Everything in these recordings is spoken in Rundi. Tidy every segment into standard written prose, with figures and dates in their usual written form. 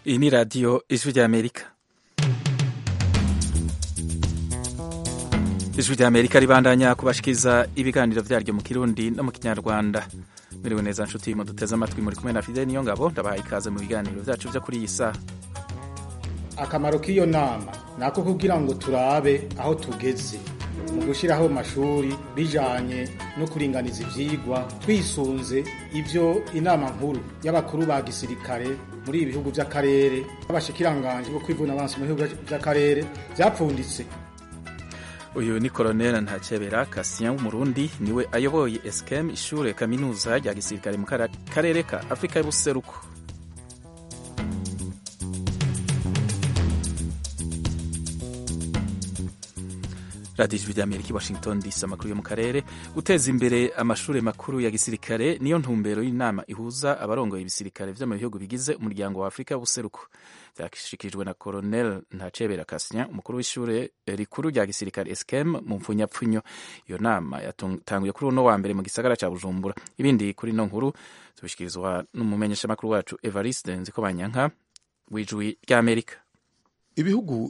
Iyi ni radiyo ijwi ry'Amerika. Ijwi ry'Amerika ribandanya kubashikiriza ibiganiro vyaryo mu Kirundi no mu Kinyarwanda. Miriwe neza nshuti muduteze amatwi, muri kumwe na Fidel Niyongabo, ndabahaye ikaze mu biganiro vyacu vyo kuri iyi saha. Akamaro k'iyo nama nako kugira ngo turabe aho tugeze mu gushiraho amashuri bijanye no kuringaniza ivyigwa twisunze ivyo inama nkuru y'abakuru ba gisirikare muri ibihugu vy'akarere abashikiranganje bo kwivuna abansi mu bihugu vy'akarere vyapfunditse. Uyu ni Colonel Ntacebera Cassien w'Umurundi, niwe ayoboye ESCEM, ishure kaminuza rya gisirikare mu karere ka Afrika y'Ubuseruko. Radio Ijwi ry'Amerika i Washington DC, amakuru yo mu karere. Guteza imbere amashure makuru ya gisirikare niyo ntumbero y'inama ihuza abarongoye ibisirikare vyo mu bihugu bigize umuryango wa Afrika y'Ubuseruko. Vyashikirijwe na Colonel Ntacebera Cassien, umukuru w'ishure rikuru rya gisirikare ESCEM mu mpfunyapfunyo. Iyo nama yatanguye kuri uno wa mbere mu gisagara ca Bujumbura. Ibindi kuri no nkuru tubishikirizwa n'umumenyeshamakuru wacu Evariste Nzikobanyanka w'Ijwi ry'Amerika. Ibihugu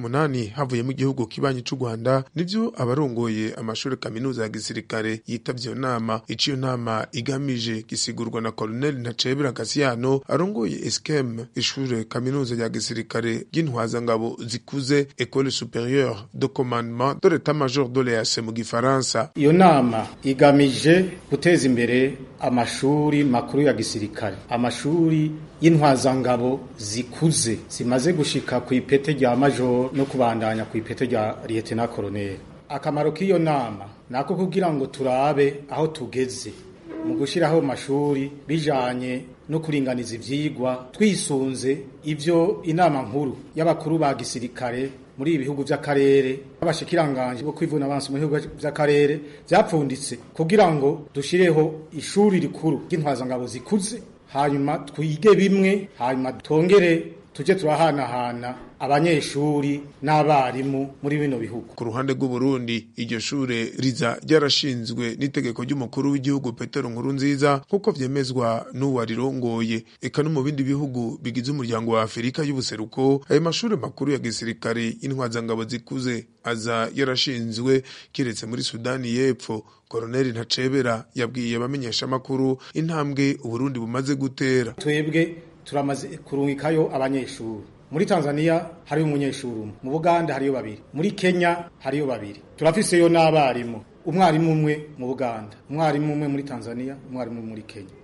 7 havuyemo igihugu kibanyi c'u Rwanda nivyo abarongoye amashuri kaminuza ya gisirikare yitavye iyo nama. Iciyo nama igamije gisigurwa na Colonel Ntacebera Cassien arongoye ESCEM, ishure kaminuza ya gisirikare y'intwazangabo zikuze, École supérieure de commandement de l'état-major de l'EAC mu gifaransa. Iyo nama igamije guteza imbere amashuri makuru ya gisirikare, amashuri y'intwazangabo zikuze zimaze gushika ku ipete rya major no kubandanya ku ipete rya lieutenant colonel. Akamaro k'iyo nama nako kugira ngo turabe aho tugeze mu gushiraho amashuri bijanye no kuringaniza ivyigwa twisunze ivyo inama nkuru y'abakuru ba gisirikare muri ibihugu vy'akarere abashikiranganje bo kwivuna abansi mu bihugu vy'akarere vyapfunditse kugira ngo dushireho ishuri rikuru ry'intwazangabo zikuze, hanyuma twige bimwe, hanyuma twongere tuje turahanahana abanyeshuri n'abarimu muri bino bihugu. Ku ruhande rw'u Burundi, iryo shure riza ryarashinzwe n'itegeko ry'umukuru w'igihugu Petero Nkurunziza nkuko vyemezwa n'uwarirongoye. Eka no mu bindi bihugu bigize umuryango wa Afrika y'Ubuseruko, ayo mashure makuru ya gisirikare y'intwazangabo zikuze aza yarashinzwe, kiretse muri Sudani y'Epfo. Colonel Ntacebera yabwiye abamenyesha makuru intambwe Uburundi bumaze gutera. Twebwe turamaze kurungikayo abanyeshuri. Muri Tanzania hariyo umunyeshuri umwe, mu Buganda hariyo 2, muri Kenya hariyo 2. Turafiseyo n'abarimu, umwarimu umwe mu Buganda, umwarimu umwe muri Tanzania, umwarimu muri Kenya.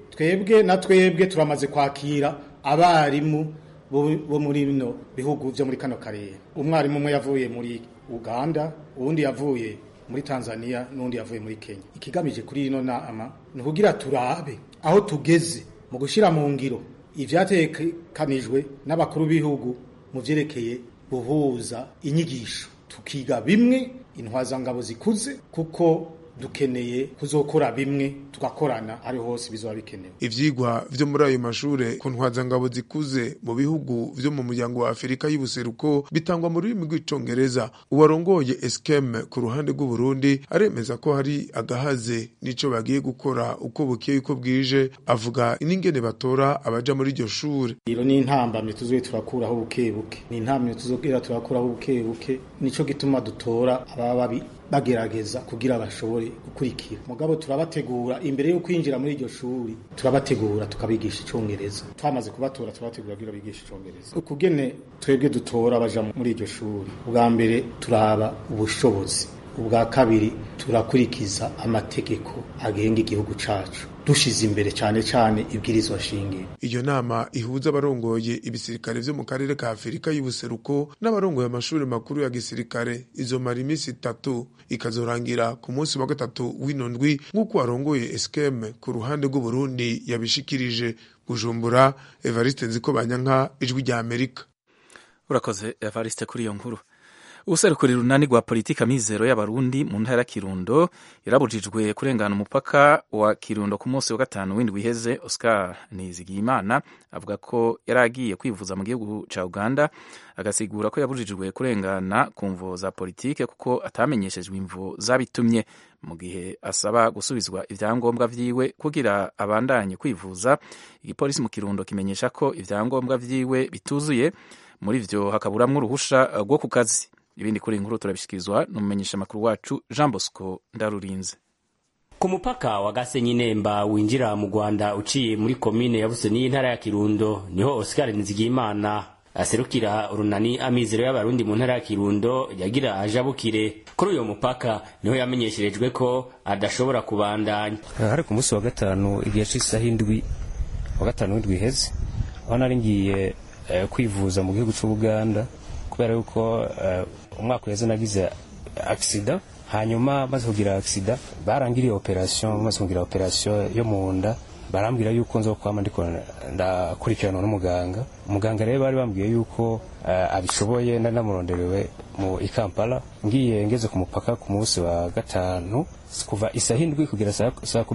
Twebwe turamaze kwakira abarimu bo muri bino bihugu vyo muri kano karere. Umwarimu umwe yavuye muri Uganda, uwundi yavuye muri Tanzania, n'undi yavuye muri Kenya. Ikigamije kuri ino nama ni kugira turabe aho tugeze mu gushira mu ngiro ivyatekanijwe n'abakuru b'ibihugu mu vyerekeye guhuza inyigisho, tukiga bimwe intwazangabo zikuze kuko dukeneye kuzokora bimwe tugakorana ari hose bizoba bikenewe. Ivyigwa vyo muri ayo mashure ku ntwazangabo zikuze mu bihugu vyo mu muryango wa Afrika y'Ubuseruko bitangwa mu rurimi rw'icongereza. Uwarongoye ESCEM ku ruhande rw'u Burundi aremeza ko hari agahaze nico bagiye gukora uko bukeye uko bwije, avuga iningene batora abaja muri iryo shure. Iro ni intambamye tuzoye turakuraho bukebuke, ni intambamye tuzogera turakuraho bukebuke, nico gituma dutora ababa bagerageza kugira bashobore gukurikira. Mugabo turabategura imbere yo kwinjira muri iryo shuri, turabategura tukabigisha icongereza. Twamaze kubatora turabategura kugira bigisha icongereza. Ukugene twebwe dutora baja muri iryo shuri, ubwa mbere turaba ubushobozi, ubwa kabiri turakurikiza amategeko agenga igihugu cacu, dushize imbere cyane ibwirizwa shingiro. Iyo nama ihuza abarongoye ibisirikare vyo mu karere ka Afrika y'Ubuseruko n'abarongoye amashuri makuru ya gisirikare izomara imisi 3, ikazorangira ku munsi wa 3 w'inondwi nk'uko arongoye ESCEM ku ruhande rw'u Burundi yabishikirije. Bujumbura, Evariste Nzikobanyanka, Ijwi ry'Amerika. Urakoze Evariste kuri iyo nkuru. ubuserukira urunani rwa politika mizero y'abarundi mu ntara ya Kirundo yarabujijwe kurengana umupaka wa Kirundo ku munsi wa gatanu w'indwi iheze. Oscar Nizigiyimana avuga ko yari agiye kwivuza mu gihugu ca Uganda, agasigura ko yabujijwe kurengana ku mvo za politike kuko atamenyeshejwe imvo zabitumye. Mu gihe asaba gusubizwa ivyangombwa vyiwe kugira abandanye kwivuza, igipolisi mu Kirundo kimenyesha ko ivyangombwa vyiwe bituzuye, muri vyo hakaburamwo uruhusha rwo ku kazi. Ibindi kuri inkuru turabishikirizwa n'umumenyesha makuru wacu Jean Bosco Ndarurinze. Ku mupaka wa Gasenyi Nemba winjira mu Rwanda uciye muri komine ya Busoni y'intara ya Kirundo niho Oscar Nizigiyimana aserukira urunani amizero y'abarundi mu ntara ya Kirundo yagira ajabukire. Kuri uyo mupaka niho yamenyesherejwe ko adashobora kubandanya. Hari ku munsi wa gatanu igihe c'isaha indwi wa gatanu w'indwi iheze, aho nari ngiye kwivuza mu gihugu cy'u Uganda kubera yuko umwaka uheze nagize accident, hanyuma maze kugira accident barangiriye operation, maze kugira operation yo mu nda barambwira yuko nzo kwama ndiko ndakurikirana n'umuganga. Umuganga rero bari bambwiye yuko abishoboye namuronderewe mu Kampala. Ngiye ngeze ku mupaka ku munsi wa gatanu kuva isaha indwi kugera saa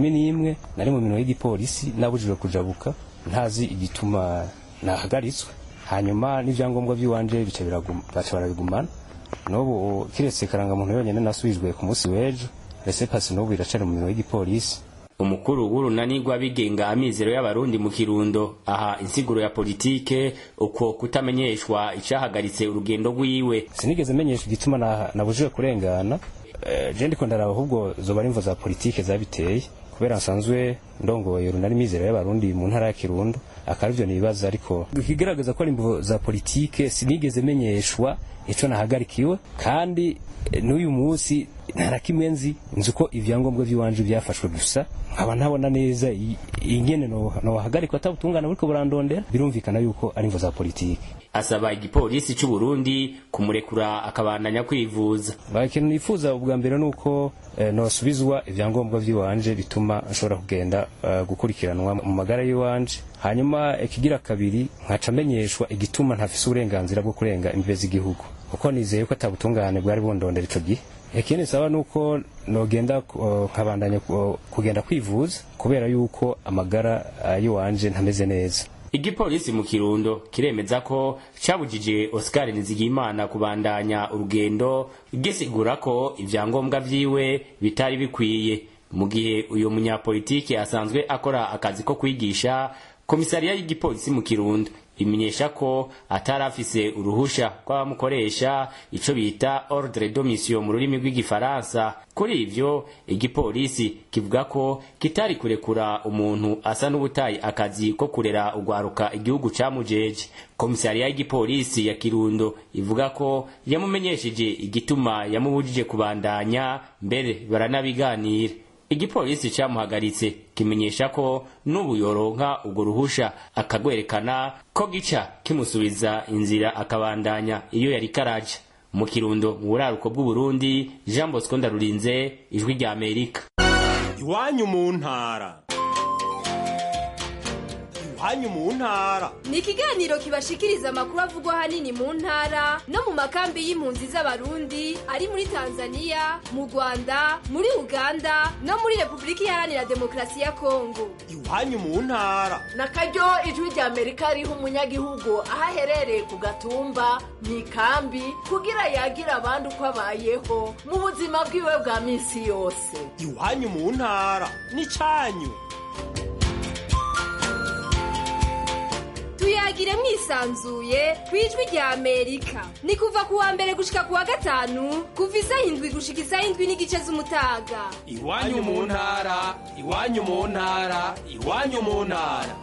11 nari mu minwe y'igipolisi nabujijwe kujabuka, ntazi igituma nahagaritswe. Hanyuma n'ivyangombwa by'iwanje bica barabigumana. N'ubu kiretse karangamuntu yonyene nasubijwe ku munsi w'ejo, rese pasi n'ubu iracari mu minwe y'igipolisi. Umukuru w'urunani rw'abigenga amizero y'abarundi mu Kirundo aha insiguro ya politike uko kutamenyeshwa icahagaritse urugendo rwiwe. Sinigeze menyeshwa igituma nabujijwe kurengana. Je ndiko ndaraba ahubwo zoba ari imvo za politike zabiteye, kubera nsanzwe ndongoye urunani mizero y'abarundi mu ntara ya Kirundo. Akarivyo nibaza, ariko ikigaragaza ko ari imvo za politike sinigeze menyeshwa ico nahagarikiwe, kandi n'uyu munsi ntarakimwe nzi uko ivyangombwa by'iwanje byafashwe gusa nkaba ntabona neza ingene no hagarikwa atabutungana buriko burandondera. Birumvikana yuko ari imvo za politike. Asaba igipolisi cy'u Burundi kumurekura akabandanya kwivuza. Bakintu nifuza ubwa mbere nuko nosubizwa ivyangombwa by'iwanje bituma nshobora kugenda gukurikiranwa mu magara y'iwanje. Hanyuma ikigira kabiri nkacamenyeshwa igituma ntafise uburenganzira bwo kurenga imbibe z'igihugu, kuko nizeye ko atabutungane bwari bundondera ico gihe. Ikindi saba nuko nogenda nkabandanya kugenda kwivuza kubera yuko amagara y'iwanje ntameze neza. Igipolisi mu Kirundo kiremeza ko cabujije Oscar Nizigiyimana kubandanya urugendo, gisigura ko ivyangombwa vyiwe bitari bikwiye. Mu gihe uyo munyapolitike asanzwe akora akazi ko kwigisha, komisariya y'igipolisi mu Kirundo imenyesha ko atarafise uruhusha kw'abamukoresha ico bita ordre de mission mu rurimi rw'igifaransa. Kuri ivyo igipolisi kivuga ko kitari kurekura umuntu asa n'ubutayi akazi ko kurera ugwaruka igihugu camujeje. Komisariya y'igipolisi ya Kirundo ivuga ko yamumenyesheje igituma yamubujije kubandanya, mbere baranabiganira. Igipolisi camuhagaritse kimenyesha ko n'ubu yoronka ubwo ruhusha akagwerekana ko gica kimusubiza inzira akabandanya iyo yari karaja. Mu Kirundo mu buraruko bw'u Burundi, Jean Bosco Ndarurinze, Ijwi rya Amerika. Iwanyu mu ntara. Iwanyu mu ntara ni ikiganiro kibashikiriza amakuru avugwa hanini mu ntara no mu makambi y'impunzi z'abarundi ari muri Tanzania, mu Rwanda, muri Uganda no muri Republika Iharanira Demokarasi ya Kongo. Iwanyu mu ntara nakaryo Ijwi rya Amerika riha umunyagihugu aho aherereye ku gatumba mu ikambi kugira yagira abandi uko abayeho mu buzima bwiwe bwa misi yose. Iwanyu mu ntara ni canyu. Tuyagire mwisanzuye kwijwi rya Amerika. Ni kuva kuwa mbere gushika kuwa gatanu, kuva isaha indwi gushika isaha indwi n'igice z'umutaga. Iwanyu mu ntara, iwanyu mu ntara, iwanyu mu ntara.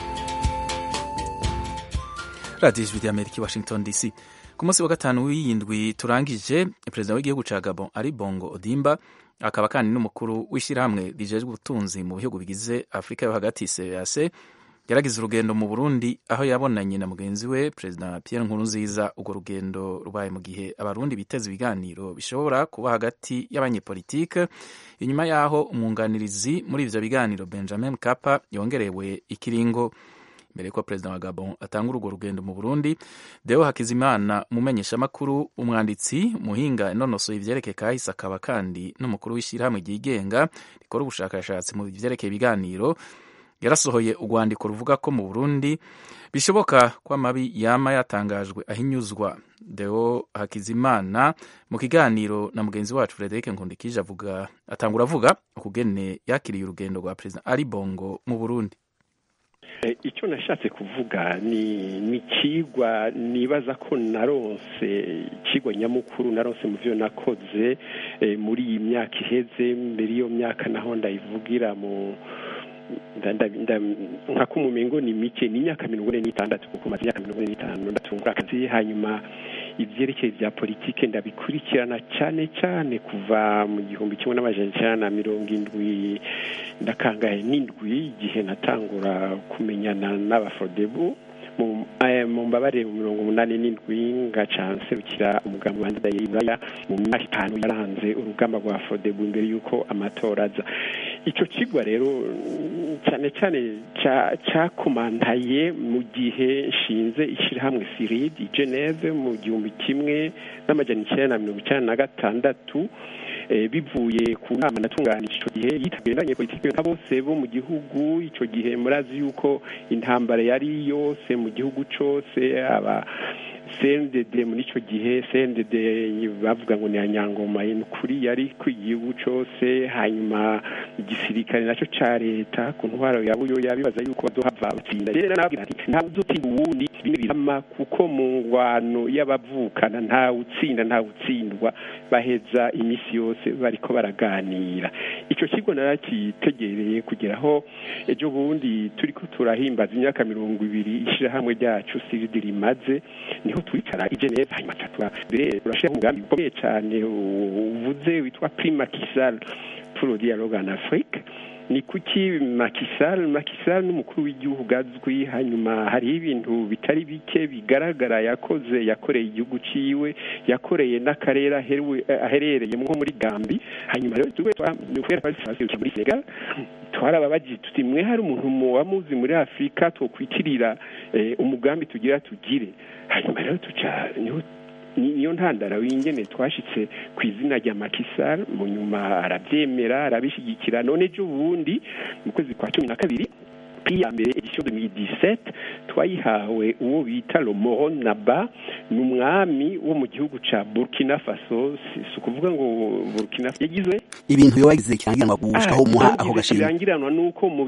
Radio Ijwi rya Amerika, Washington DC. Ku munsi wa gatanu w'iyindwi turangije, perezida w'igihugu ca Gabon Ali Bongo Odimba akaba kandi n'umukuru w'ishirahamwe rijejwe ubutunzi mu bihugu bigize Afrika yo hagati CEEAC yaragize urugendo mu Burundi aho yabonanye na mugenzi we Perezida Pierre Nkurunziza. Urwo rugendo rubaye mu gihe abarundi biteze ibiganiro bishobora kuba hagati y'abanyepolitike, inyuma yaho umwunganirizi muri ivyo biganiro Benjamin Mkapa yongerewe ikiringo. mbere yuko perezida wa Gabon atanga urwo rugendo mu Burundi. Deo Hakizimana, umumenyeshamakuru, umwanditsi, muhinga inonosoye ivyerekeye kahise, akaba kandi n'umukuru w'ishirahamwe ryigenga rikora ubushakashatsi mu vyerekeye ibiganiro, yarasohoye urwandiko ruvuga ko mu Burundi bishoboka ko amabi yama yatangajwe ahinyuzwa. Deo Hakizimana mu kiganiro na mugenzi wacu Frederic Nkundikije atangura avuga ukugene yakiriye urugendo rwa President Ali Bongo mu Burundi. Icyo nashatse kuvuga ni kigwa nibaza ko naronse kigwa nyamukuru naronse mu byo nakoze muri iyi myaka iheze. Mbere iyo myaka naho ndayivugira mu nka kumumengo ni mike, ni imyaka 46 kuko maze imyaka 45 ndatungura akazi. Hanyuma ivyerekeye vya politike ndabikurikirana cyane kuva mu 1970 ndakangaye n'indwi igihe natangura kumenyana n'abafodebu mu mbabare 87 ngacanserukira umugambi wa Ndayibaya mu myaka 5 yaranze urugamba rwa fodebu imbere yuko amatora aza. Ico kigwa rero cyane cyakomantaye mu gihe nshinze ishirahamwe Sirid i Geneve mu 1996 bivuye ku nama natunganije ico gihe yitabiranye politike nka bose bo mu gihugu. Ico gihe murazi yuko intambara yari yose mu gihugu cose, aba CNDD muri ico gihe CNDD bavuga ngo ni anyangoma y'ukuri yari ku gihugu cose. Hanyuma igisirikare naco ca leta ku ntwaro yabuyo yabibaza yuko bazohava batsinda. Rero nabwira ati nta uzotsinda uwundi bine birama, kuko mu ngwano y'abavukana nta utsinda nta utsindwa, baheza imisi yose bariko baraganira. Ico kigo narakitegereye kugeraho ejo bundi turiko turahimbaza imyaka 20 ishirahamwe ryacu Sirid rimaze, niho twicara i Geneve. Hanyuma turashaka umugambi ukomeye cyane uvuze witwa Prix Macky Sall pour le dialogue en Afrique. Ni kuki Macky Sall n'umukuru w'igihugu azwi. Hanyuma hari ibintu bitari bike bigaragara yakoreye igihugu ciwe, yakoreye n'akarere aherereye nko muri Gambi. Hanyuma rero muri Senegal twarababaji tuti mwe hari umuntu wamuzi muri Afrika twokwitirira umugambi tugire. Hanyuma rero niyo ntandara w'ingene twashitse ku izina rya Macky Sall. Mu nyuma arabyemera arabishigikira. None ejo bundi mu kwezi kwa 12 ya mbere edition 2017 twayihawe uwo bita Laurent Naba, n'umwami wo mu gihugu ca Burkina Faso. Si kuvuga ngo Burkina yagizwe ibintu yo wagize cyangiranwa gushikaho muha aho gashimye. Cyangiranwa nuko mu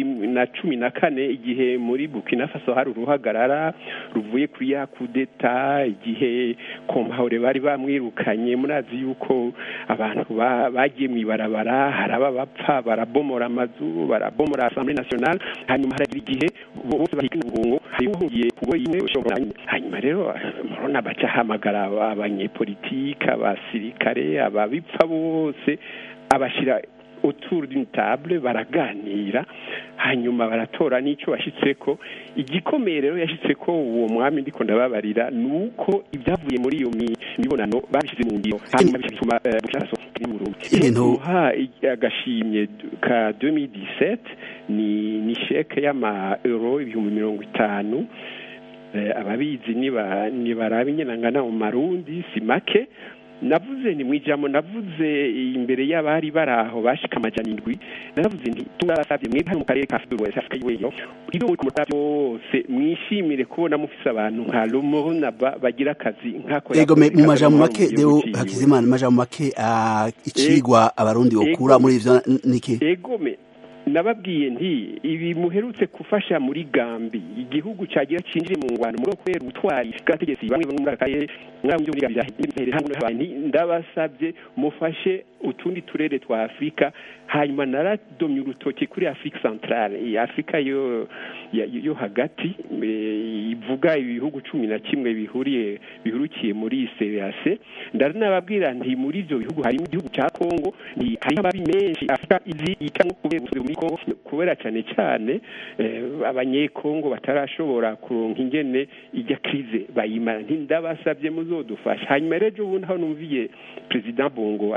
2014 igihe muri Burkina Faso hari uruhagarara ruvuye kuri ya kudeta, igihe Compaoré bari bamwirukanye. Murazi yuko abantu bagiye mwibarabara, haraba bapfa, barabomora amazu, barabomora Assemblée Nationale. Hanyuma haragira igihe bose bahika ubungo hayugiye kubo yimwe ushobora. Hanyuma rero murona bacahamagara abanyepolitike, abasirikare, ababipfa bose abashira autour d'une table baraganira. Hanyuma baratora n'ico bashitseko. Igikomeye rero yashitseko uwo mwami ndiko ndababarira nuko ibyavuye muri iyo mibonano babishize mu ngiro. Hanyuma bituma bukaso ibintu agashimye ka 2017 ni chèque y'ama euro 50. Ababizi ni barabinye nangana mu marundi si make. Navuze ni mwijamo, navuze imbere y'abari baraho bashika amajana 7. Navuze nti turasabye mwebwe mu karere ka Afrika y'Iweyo iro ku mutavyo mwishimire kubona mufise abantu nka Laurent Naba bagira akazi nkako. Yego mu majambo make Deo Hakizimana, majambo make ikigwa abarundi okura muri ivyo niki? Yego nababwiye nti ibi muherutse kufasha muri Gambi, igihugu cyagira cinjire mu ngwano muri kwera utwari gategesi bamwe muri akaye mwabyo muri Gambi hamwe n'abandi. Ndabasabye mufashe utundi turere twa Afrika. Hanyuma naradomye urutoki kuri Afrique Centrale, Afrika yo hagati ivuga ibihugu 11 bihurukiye muri CEEAC. Ndarnababwira nti muri ivyo bihugu hari igihugu ca Kongo, ni hari ababi menshi Afrika izi ikango kubera cyane abanyekongo batarashobora kuronka ingene ijya krize bayimara. Ndabasabye muzodufasha. Hanyuma rero ubundi aho numviye President Bongo agira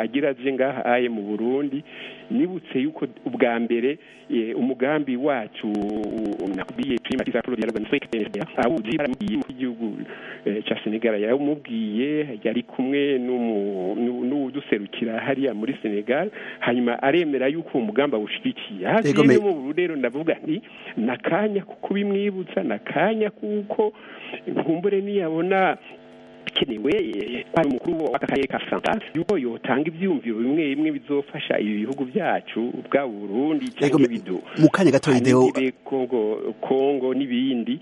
naje ngaha aye mu Burundi nibutse yuko ubwa mbere umugambi wacu nakubwiye primatisation pour le dialogue africain awuzi aramugiye mu gihugu ca Senegal yaramubwiye yari kumwe n'uduserukira hariya muri Senegal hanyuma aremera yuko umugamba ushigikiye hagiye mu Burundi rero ndavuga nti nakanya kuko bimwibutsa nakanya kuko nkumbure niyabona kenewe ari mukuru w'akarere ka Santa yuko yotanga ivyumviro bimwe bimwe bizofasha ibi bihugu byacu bwa Burundi cyangwa ibidu mu kanya gato ideo Kongo n'ibindi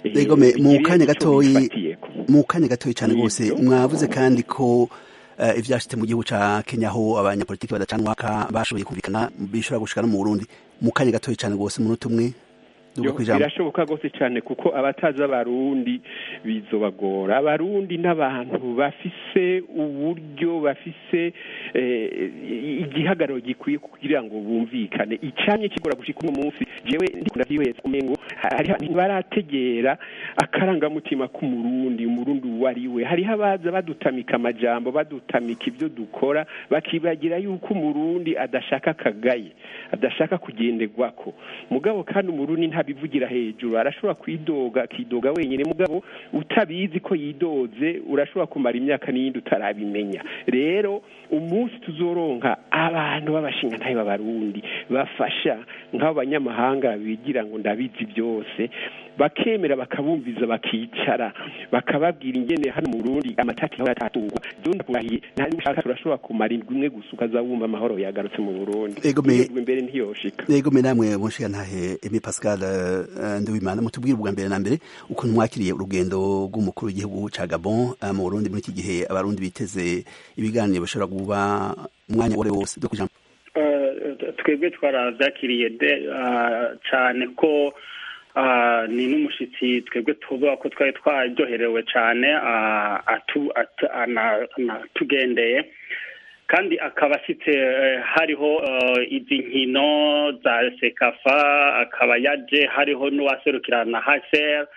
mu kanya gato cyane gose mwavuze kandi ko ivyashitse mu gihugu ca Kenya ho abanyapolitiki badacanwaka bashoboye kumvikana bishobora gushika no mu Burundi mu kanya gato cyane gose umunota umwe birashoboka gose cyane kuko abatazi abarundi bizobagora abarundi n'abantu bafise uburyo bafise igihagararo gikwiye kugira ngo bumvikane icanye kigora gushika uno munsi jewe ndikunda vyihweza umengo hari barategera akarangamutima k'umurundi umurundi wariwe hariho abaza badutamika amajambo badutamika ivyo dukora bakibagira yuko umurundi adashaka kagaye adashaka kugenderwako mugabo kandi umurundi bivugira hejuru arashobora kidoga wenyine mugabo utabizi ko yidoze urashobora kumara imyaka n'iyindi utarabimenya rero umunsi tuzoronka abantu b'abashinga ntayo b'abarundi bafasha nk'abo banyamahanga bigira ngo ndabizi byose bakemera bakabumviza bakicara bakababwira ingene hano mu Burundi amatati aho yatatungwa donda kurahiye ntari ushaka turashobora kumara indwi imwe gusuka zawumva amahoro yagarutse mu Burundi imbere ntiyoshika yego me namwe munshiga ntahe Aimé Pascal Nduwimana mutubwire ubwa mbere na mbere uko mwakiriye urugendo rw'umukuru w'igihugu ca Gabon mu Burundi muri iki gihe abarundi biteze ibiganiro bashobora kuba umwanya wose do kujambo twebwe twaravyakiriye cyane ko ni n'umushitsi twebwe tuvuga ko twari twaryoherewe cyane tugendeye kandi akaba afite hariho izi nkino za Sekafa akaba yaje hariho n'uwaserukirana Haser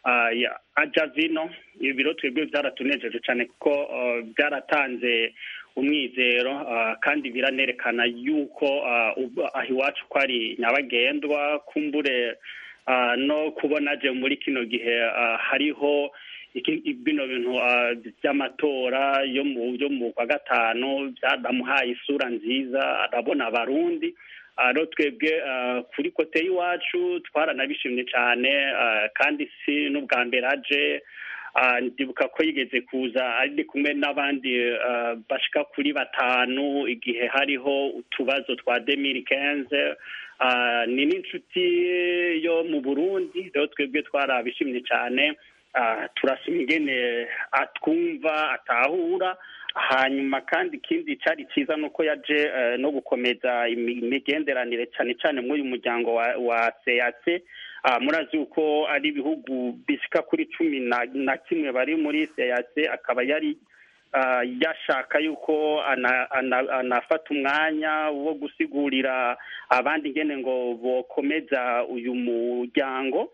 ajavino ibiro twebwe byaratunejeje cyane kuko byaratanze umwizero kandi biranerekana yuko aho iwacu ko ari nyabagendwa kumbure no kubona je muri kino gihe hariho bino bintu by'amatora yo mu kwa gatanu byadamuhaye isura nziza arabona abarundi aro twebwe kuri kote y'iwacu twaranabishimye cyane kandi si n'ubwa mbere aje ndibuka ko yigeze kuza ari kumwe n'abandi bashika kuri batanu igihe hariho utubazo twa 2015 ni n'inshuti yo mu Burundi rero twebwe twarabishimye cyane turasima ingene atwumva atahura hanyuma kandi ikindi cyari cyiza nuko yaje no gukomeza imigenderanire cyane cyane muri uyu muryango wa CAC murazi uko ari ibihugu bishika kuri 11 bari muri CAC akaba yari yashaka yuko anafata umwanya wo gusigurira abandi ngene ngo bokomeza uyu muryango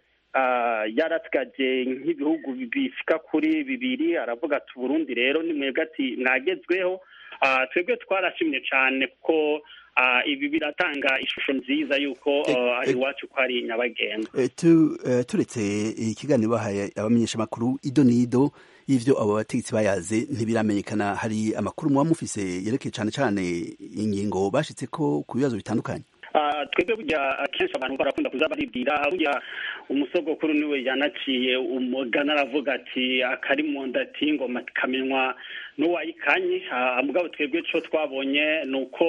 yaratwaje nk'ibihugu bifika kuri 2 aravuga ati Burundi rero ni mwebwe ati nagezweho twebwe twarashimye cyane ko ibi biratanga ishusho nziza yuko ari iwacu ko ari nyabagendwa turetse ikiganiro bahaye abamenyesha makuru ido nido y'ivyo abo bategetsi bayaze ntibiramenyekana hari amakuru muba mufise yerekeye cyane cyane ingingo bashitse ko ku bibazo bitandukanye twebwe burya akenshi abantu barakunda kuza baribwira burya umusogokuru niwe yanaciye umugana aravuga ati akari mu nda ati ngoma kamenywa n'uwayikanye mugabo twebwe cyo twabonye nuko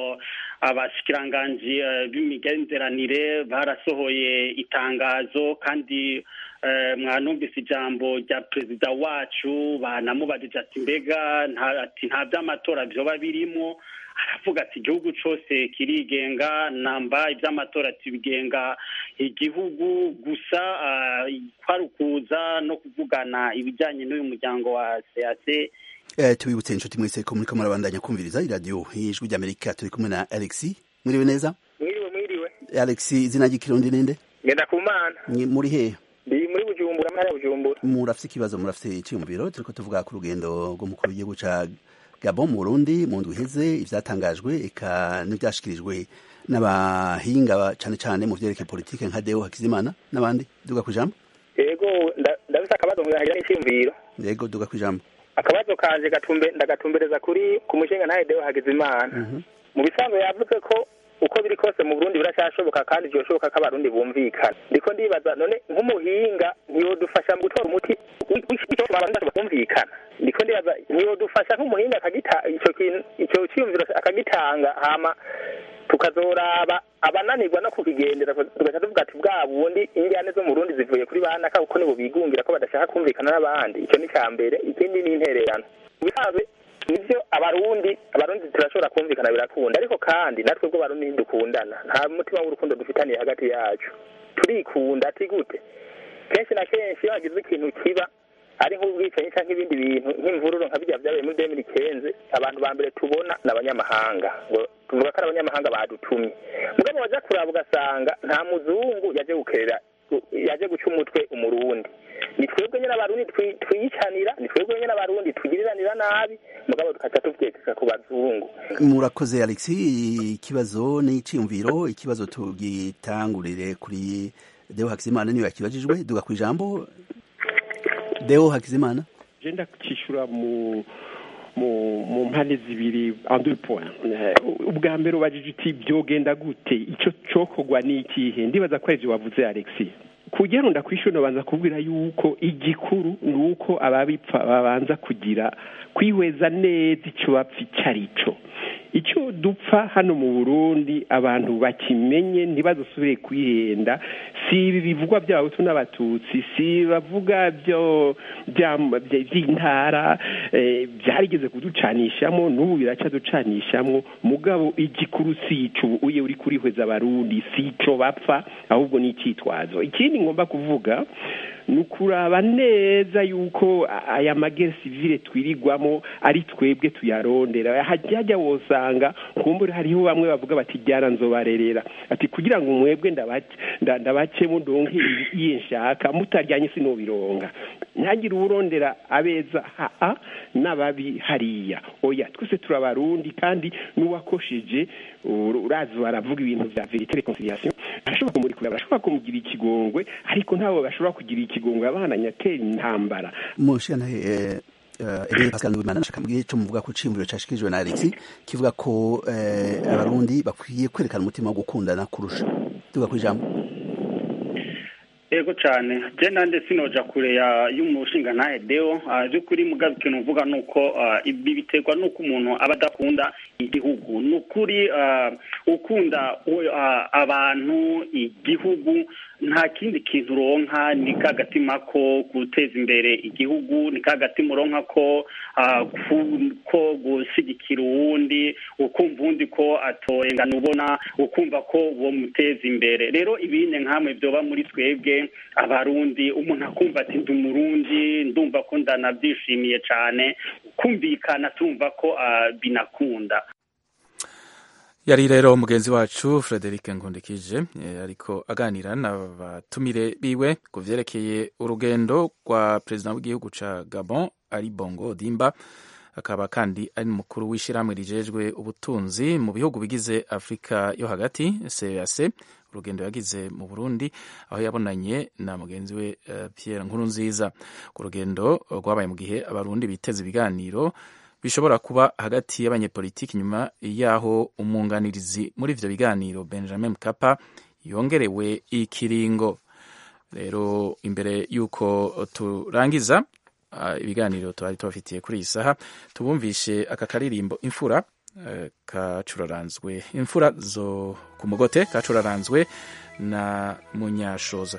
abashikiranganji b'imigenderanire barasohoye itangazo kandi mwanumvise ijambo rya perezida wacu banamubajije ati mbega nta by'amatora vyoba birimo aravuga ati igihugu cyose kirigenga namba iby'amatora tibigenga igihugu gusa kwarukuza no kuvugana ibijyanye n'uyu muryango wa CAC tubibutse inshuti mwese ko muri kamurabandanya kumviriza iradiyo y'ijwi ry'Amerika turi kumwe na Alexis mwiriwe neza mwiriwe Alexis izina ry'ikirundi ninde ngenda kumana muri he ndi muri Bujumbura mpara Bujumbura murafite ikibazo murafite iciye mu biro turiko tuvuga ku rugendo rw'umukuru w'igihugu ca Gabon mu Burundi mu ndwi iheze ivyatangajwe eka n'ivyashikirijwe n'abahinga cane cane mu vyerekeye politike nka Deo Hakizimana n'abandi duga kwijambo. Yego ndabisa akabazo ngagira n'iciyumviro. Yego duga kwijambo. Akabazo kanje ndagatumbereza kuri ku mushinga ntaye Deo Hakizimana. Mu bisanzwe yavuze ko uko biri kose mu Burundi birashashoboka kandi byoshoboka ko abarundi bumvikana. Ndiko ndibaza none nk'umuhinga ntiyodufasha mu gutora umuti w'icyo abarundi bakumvikana. Ndiko ndibaza ntiyodufasha nk'umuhinga akagita ico cyiyumviro akagitanga hama tukazoraba abananirwa no kukigendera tugaca tuvuga ati bwa bundi injyane zo mu Burundi zivuye kuri banaka kuko nibo bigungira ko badashaka kumvikana n'abandi. Icyo ni cyambere, ikindi ni intererano. Bisabe nivyo abarundi turashobora kumvikana birakunda, ariko kandi natwe bwo barundi ndukundana nta mutima w'urukundo dufitaniye hagati yacu, turikunda ati gute. Kenshi na kenshi yagize ikintu kiba ari nk'ubwicanyi cyangwa ibindi bintu nk'imvururu nka bijya byabaye muri 2015 abantu ba mbere tubona n'abanyamahanga, ngo tuvuga ko abanyamahanga badutumye mugabo baja kuraba ugasanga nta muzungu yaje guca umutwe umurundi. Ni twebwe nyine abarundi twiyicanira, ni twebwe nyine abarundi tugiriranira nabi mugabo tukaca tuvyekeka ku bazungu. Murakoze Alexis, ikibazo n'iciyumviro, ikibazo tugitangurire kuri Deo Hakizimana niyo yakibajijwe duga kwijambo. Deo Hakizimana genda kishura mu mpande zibiri en deux points. Ubwa mbere ubajije uti byogenda gute, icyo cokogwa n'ikihe? Ndibaza ko ivyo wavuze Alexis. Kugera ndakwishura banza kubwira yuko igikuru nuko ababipfa babanza kugira kwihweza neza icyo bapfa icarico. Icyo dupfa hano mu Burundi abantu bakimenye ntibazosubire kwihenda, si ibi bivugwa by'abahutu n'abatutsi, si bavuga by'intara byarigeze kuducanishamo n'ubu biraca ducanishamo mugabo igikuru si ico uye uri kurihweza abarundi si ico bapfa ahubwo ni icyitwazo. Ikindi ngomba kuvuga nukuraba neza yuko aya magere civile twirigwamo ari twebwe tuyarondera. Hajya wosanga kumbure hariho bamwe bavuga bati byara nzobarerera ati kugira ngo mwebwe ndabace mu donke yinshaka mutaryanye sinobironga ntagira urondera abeza n'ababi hariya. Oya twese turabarundi kandi nuwakosheje urazi baravuga ibintu vya vérité réconciliation ashobora kumurikura bashobora kumugira ikigongwe ariko ntabo bashobora kugira ikigongwe abana nyatera intambara. Mushana Emile Pascal Nduwimana nashaka mbwiye cyo muvuga ko cimviro cashikijwe na Alexis kivuga ko abarundi bakwiye kwerekana umutima wo gukundana kurusha tuga kwijambo. Ego cyane je nande sinoja kure y'umushinga ntahe Deo kuri mugabe kintu uvuga nuko ibi biterwa nuko umuntu abadakunda igihugu nukuri ukunda abantu igihugu nta kindi kintu ronka ni kagatima ko guteza imbere igihugu, ni kagatima uronka ko gushigikira uwundi ukumva undi ko atoyengana ubona ukumva ko uwo muteza imbere. Rero ibine nkamwe byoba muri twebwe abarundi umuntu akumva ati ndi umurundi ndumva ko ndanabyishimiye cyane kumvikana tumva ko binakunda. Yari rero mugenzi wacu Frederic Nkundikije ariko aganira n'abatumire biwe ku vyerekeye urugendo rwa president w'igihugu ca Gabon Ali Bongo Odimba, akaba kandi ari mukuru w'ishiramwe rijejwe ubutunzi mu bihugu bigize Afrika yo hagati CEEAC. Urugendo yagize mu Burundi aho yabonanye na mugenzi we Pierre Nkurunziza. Ku rugendo rwabaye mu gihe abarundi biteze ibiganiro bishobora kuba hagati y'abanyepolitiki nyuma yaho umunganirizi muri ivyo biganiro Benjamin Mkapa yongerewe ikiringo. Rero imbere yuko turangiza ibiganiro twari tubafitiye kuri iyi saha tubumvishe aka karirimbo imfura kacuraranzwe imfura zo ku mugote kacuraranzwe na Munyashoza.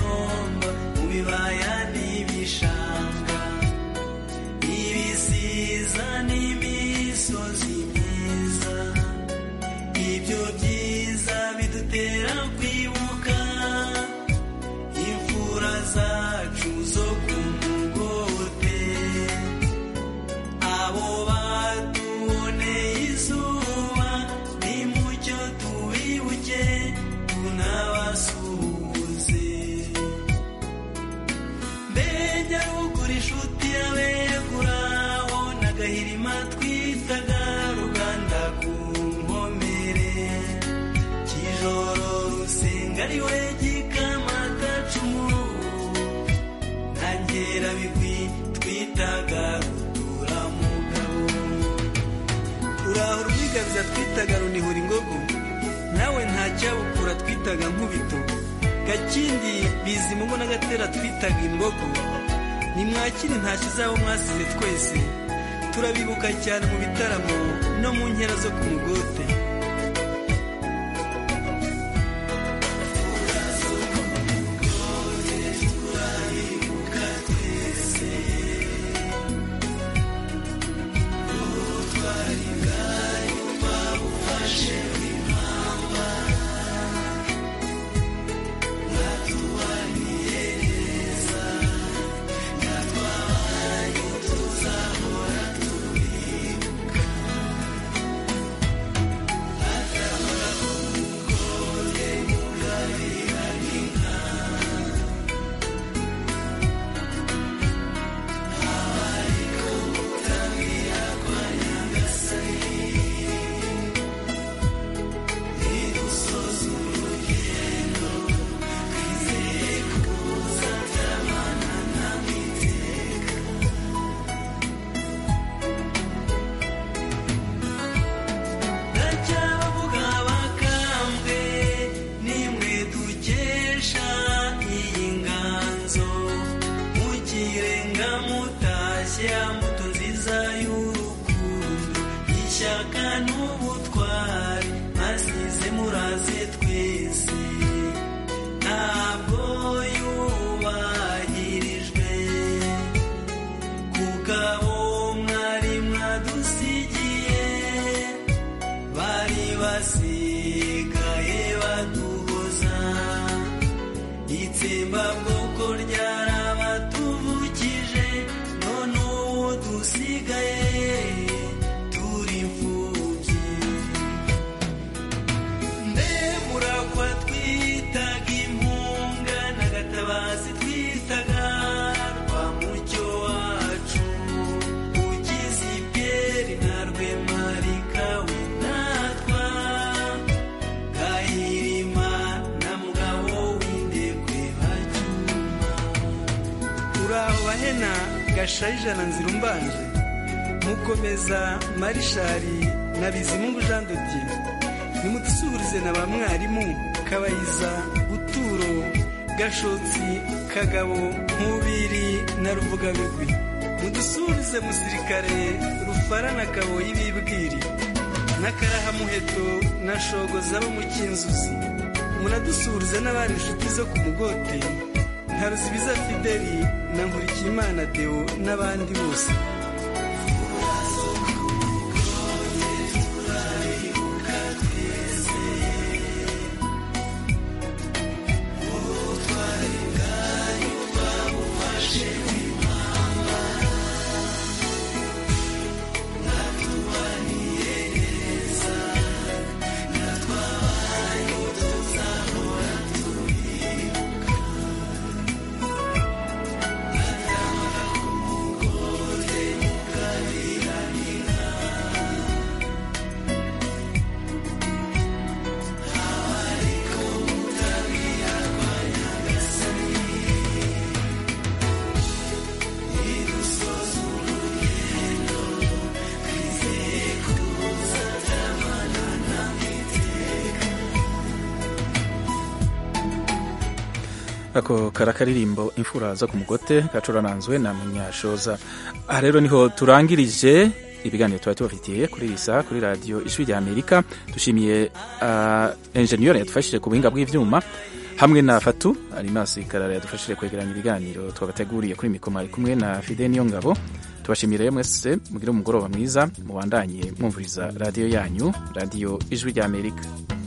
Ibibaya n'ibishanga ibisi Gakindi Bizimungu na Gatera twitaga imbogo, nimwakire ntashyo zabo mwasize twese, turabibuka cyane mu bitaramo no mu nkera zo ku Mugote. Gashayijana Nzirumbanje, Mukomeza Marishari na Bizimungu Jean de Dieu, nimudusubirize na ba mwarimu Kabayiza, Buturo, Gashotsi, Kagabo, Nkubiri na Ruvugabigwi, mudusubirize Musirikare Rufara na Kaboyi Bibwiri na Karahamuheto na Shogoza bo mu Kinzuzi, munadusubirize n'abari inshuti zo ku Mugote nka Ruzibiza Fideli na Nkurikiyimana Deo n'abandi bose. ako karakaririmbo imfura zo ku Mugote gacurananzwe na Munyashoza. Aha rero niho turangirije ibiganiro twari tubafitiye kuri risa kuri radio Ijwi rya Amerika. Dushimiye engineer yadufashije ku buhinga bw'ivyuma hamwe na Fatu Alimasi Karara yadufashije kwegeranya ibiganiro twabateguriye kuri mikoma kumwe na Fide Niyongabo. Tubashimire mwese mugire umugoroba mwiza mubandanye mwumviriza radio yanyu, radio Ijwi rya Amerika.